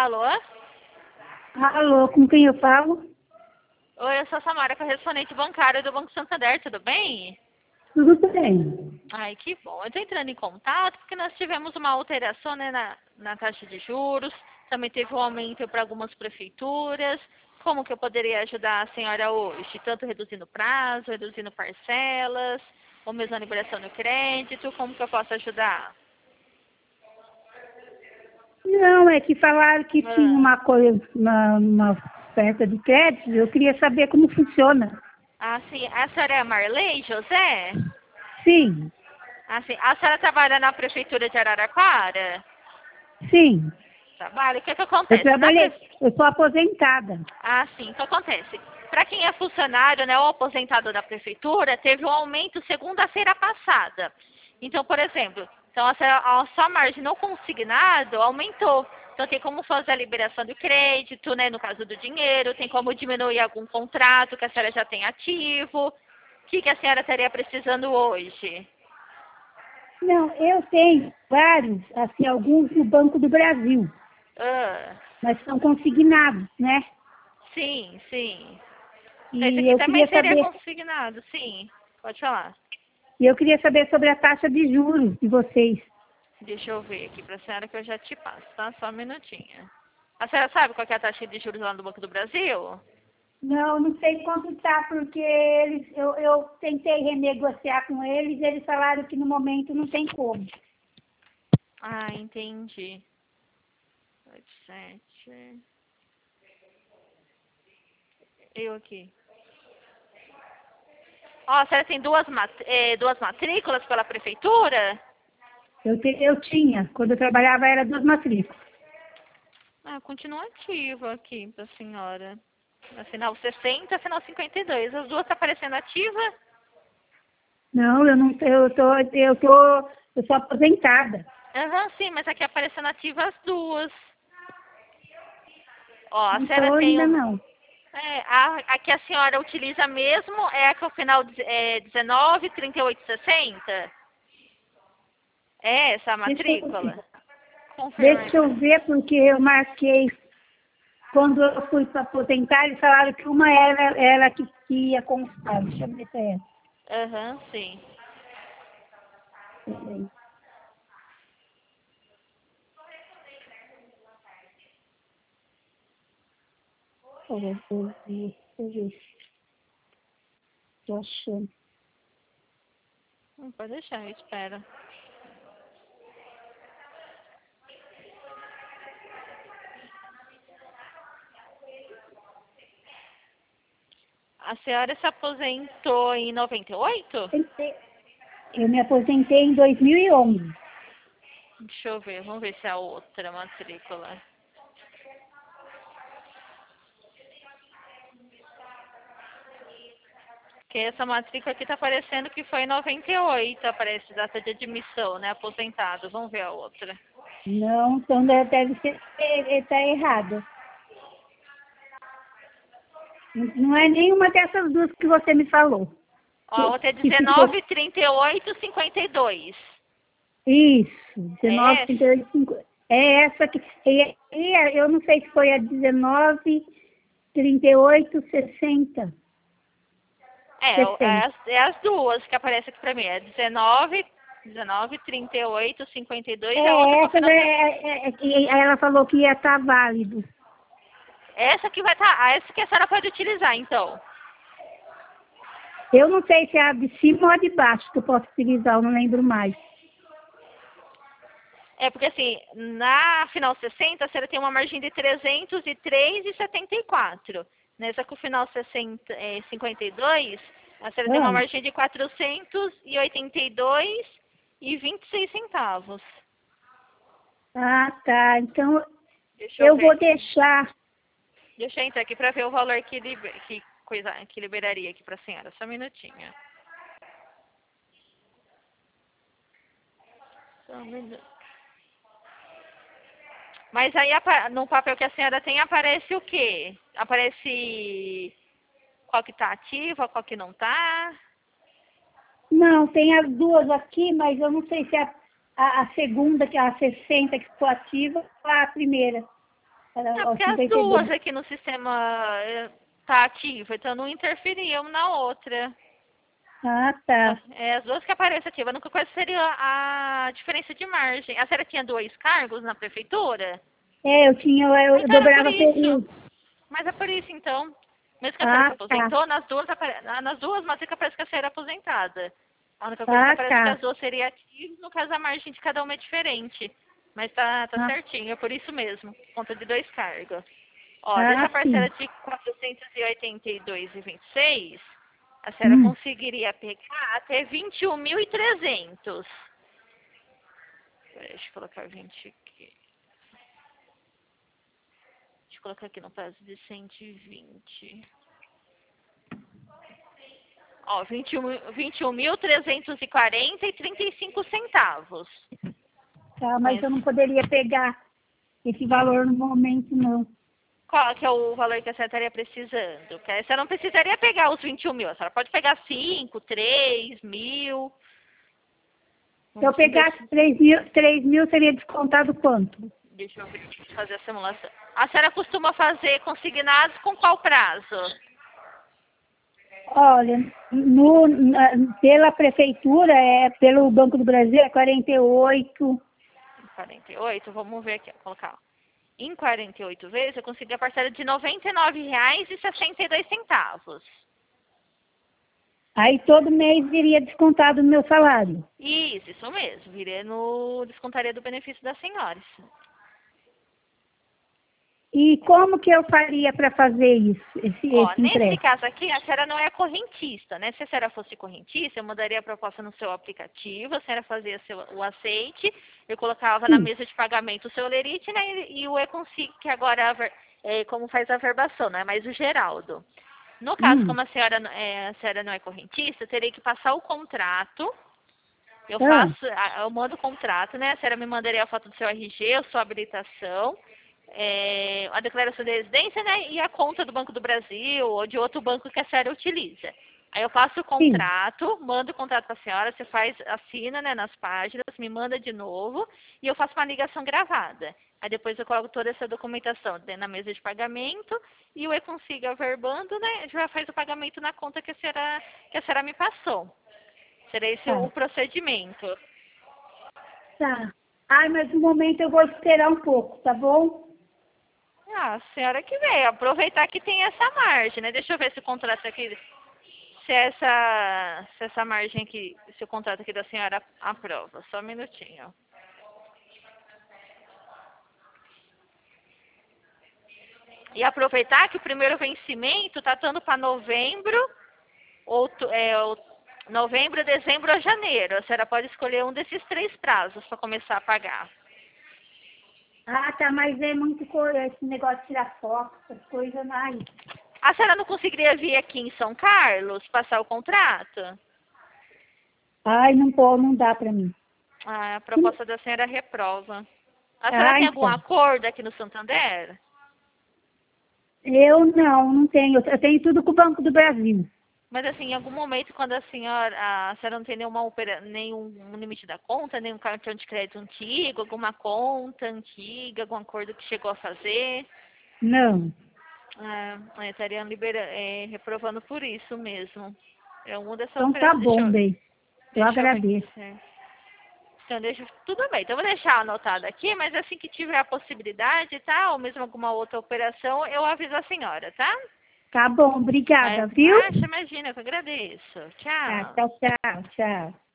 Alô? Alô, com quem eu falo? Oi, eu sou a Samara, correspondente bancária do Banco Santander, tudo bem? Tudo bem. Ai, que bom. Eu estou entrando em contato porque nós tivemos uma alteração, né, na taxa de juros, também teve um aumento para algumas prefeituras. Como que eu poderia ajudar a senhora hoje? Tanto reduzindo prazo, reduzindo parcelas, ou mesmo a liberação do crédito, como que eu posso ajudar? Não, é que falaram que tinha Ah, uma coisa, uma oferta de crédito, eu queria saber como funciona. sim. A senhora é a Marley José? Sim, Sim. A senhora trabalha na prefeitura de Araraquara? sim. Trabalha. O que Eu acontece? trabalhei, eu sou aposentada. Sim, o que acontece? Para quem é funcionário, né, ou aposentado da prefeitura, teve um aumento segunda-feira passada. Então, por exemplo, então a sua margem no consignado aumentou. Então tem como fazer a liberação do crédito, né, no caso do dinheiro, tem como diminuir algum contrato que a senhora já tem ativo. O que a senhora estaria precisando hoje? Não, eu tenho vários, assim, alguns no Banco do Brasil, Ah, mas são consignados, né? sim, sim. Esse E aqui eu também queria seria saber, consignado, sim. Pode falar. sobre a taxa de juros de vocês. Deixa eu ver aqui pra senhora que eu já te passo, tá? Só um minutinho. A senhora sabe qual que é a taxa de juros lá no Banco do Brasil? Não, não sei quanto tá, porque eu tentei renegociar com eles, eles falaram que no momento não tem como. Entendi. 87. Eu aqui. Ó, a senhora tem duas matrículas pela prefeitura? Eu tinha, quando eu trabalhava era 2 matrículas. Continua ativa aqui pra senhora. Afinal 60, afinal 52. As duas tá aparecendo ativa? Não, eu não, eu sou aposentada. Aham, sim, mas aqui aparecendo ativa as duas. Ó, a senhora Então tem ainda um. não. A que a senhora utiliza mesmo é a que o final é 19, 38, 60? É essa a Deixa eu ver, matrícula? Confirma aí deixa pra eu mim. ver porque eu marquei, quando eu fui para aposentar, eles falaram que uma era que ia constar. Deixa eu ver se é Aham, sim. essa. Deixa eu ver, tô achando. Pode deixar, eu espero. A senhora se aposentou em 98? Eu me aposentei em 2011. Deixa eu ver, vamos ver se é a outra matrícula. Porque essa matrícula aqui tá aparecendo que foi em 98, aparece data de admissão, né? Aposentado. Vamos ver a outra. Não, então deve ser, tá errado. Não é nenhuma dessas duas que você me falou. Ó, a outra é Que ficou 19, 38, 52. isso, É 19, essa? 38, 50. É essa que. Eu não sei se foi a 19, 38, 60. É, 60. é as duas que aparecem aqui pra mim. É 19, 38, 52 e a outra É com o essa, final... que ela falou que ia estar válido. Essa que vai estar... essa que a senhora pode utilizar, então. Eu não sei se é a de cima ou a de baixo que eu posso utilizar, eu não lembro mais. É porque, assim, na final 60, a senhora tem uma margem de 303,74. Nessa com o final 52, a senhora tem uma Ah, margem de 482,26 centavos. tá. Então Deixa eu eu ver vou aqui. deixar. Deixa eu entrar aqui para ver o valor que liberaria aqui para a senhora. Só um minutinho. Só um minuto. Mas aí no papel que a senhora tem aparece o quê? Aparece qual que tá ativa, qual que não tá? Não, tem as duas aqui, mas eu não sei se a segunda, que é a 60 que ficou ativa, ou a primeira. Era É aos porque as 52. duas aqui no sistema tá ativa, então não interferia uma na outra. Ah, tá. As duas que aparecem ativas. A única coisa seria a diferença de margem. A senhora tinha 2 cargos na prefeitura? Eu Então era por dobrava isso. período. Mas é por isso, então. Mesmo que a senhora se Ah, tá. aposentou, nas duas, mas fica parece que a senhora é aposentada. A única coisa que Ah, aparece é que as tá. duas seriam ativas, no caso a margem de cada uma é diferente. Mas tá Ah, certinho, é por isso mesmo. Conta de 2 cargos. Ó, dessa ah, sim. parcela de 482,26, a senhora Hum. conseguiria pegar até 21.300. Deixa eu colocar 20 aqui. Deixa eu colocar aqui no prazo de 120. Ó, 21.340,35 centavos. Tá, mas Mas eu não poderia pegar esse valor no momento, não. qual que é o valor que a senhora estaria precisando? Porque a senhora não precisaria pegar os 21 mil. A senhora pode pegar 5, 3 mil. Se eu Vamos ver. pegasse 3.000 seria descontado quanto? Deixa eu ver, fazer a simulação. A senhora costuma fazer consignados com qual prazo? Olha, pela prefeitura, pelo Banco do Brasil, é 48. 48, vamos ver aqui, vou colocar. Em 48 vezes, eu consegui a parcela de R$ 99,62. Aí todo mês viria descontado no meu salário. Isso mesmo. Virei no descontaria do benefício das senhoras. E como que eu faria para fazer isso, Ó, esse nesse empréstimo? caso aqui, a senhora não é correntista, né? Se a senhora fosse correntista, eu mandaria a proposta no seu aplicativo, a senhora fazia o aceite, eu colocava na Sim. mesa de pagamento o seu lerite, né? E o e-consig, que agora como faz a verbação, não é mais o Geraldo. No caso, Hum. como a senhora não é correntista, eu terei que passar o contrato. Ah, Eu mando o contrato, né? A senhora me mandaria a foto do seu RG, a sua habilitação, a declaração de residência, né? E a conta do Banco do Brasil ou de outro banco que a senhora utiliza. Aí eu passo o sim. contrato, mando o contrato para a senhora, você assina, né, nas páginas, me manda de novo e eu faço uma ligação gravada. Aí depois eu coloco toda essa documentação na mesa de pagamento e o e-consig averbando, né? Já faz o pagamento na conta que a senhora me passou. Será esse Tá. o procedimento. Tá. Ai, mas no momento eu vou esperar um pouco, tá bom? Ah, a senhora que veio. Aproveitar que tem essa margem, né? Deixa eu ver se o contrato aqui, se essa margem aqui, se o contrato aqui da senhora aprova. Só um minutinho. E aproveitar que o primeiro vencimento está dando para novembro, novembro, dezembro ou janeiro. A senhora pode escolher um desses 3 prazos para começar a pagar. Ah, tá, mas é muito esse negócio de tirar foto, essas coisas, ai. A senhora não conseguiria vir aqui em São Carlos passar o contrato? Ai, não pode, não dá pra mim. Ah, a proposta da senhora reprova. A senhora Ah, tem algum então. acordo aqui no Santander? Eu não tenho. Eu tenho tudo com o Banco do Brasil. Mas assim, em algum momento, quando a senhora não tem nenhum limite da conta, nenhum cartão de crédito antigo, alguma conta antiga, algum acordo que chegou a fazer, Não. estariam reprovando por isso mesmo. É uma dessa Então tá operação. bom, bem. Eu Deixa eu ver aqui. agradeço. Então, tudo bem. Então, eu vou deixar anotado aqui, mas assim que tiver a possibilidade, tá? Ou mesmo alguma outra operação, eu aviso a senhora, tá? Tá bom, obrigada, viu? Imagina, eu que agradeço. Tá, Tchau. tchau, tchau, tchau.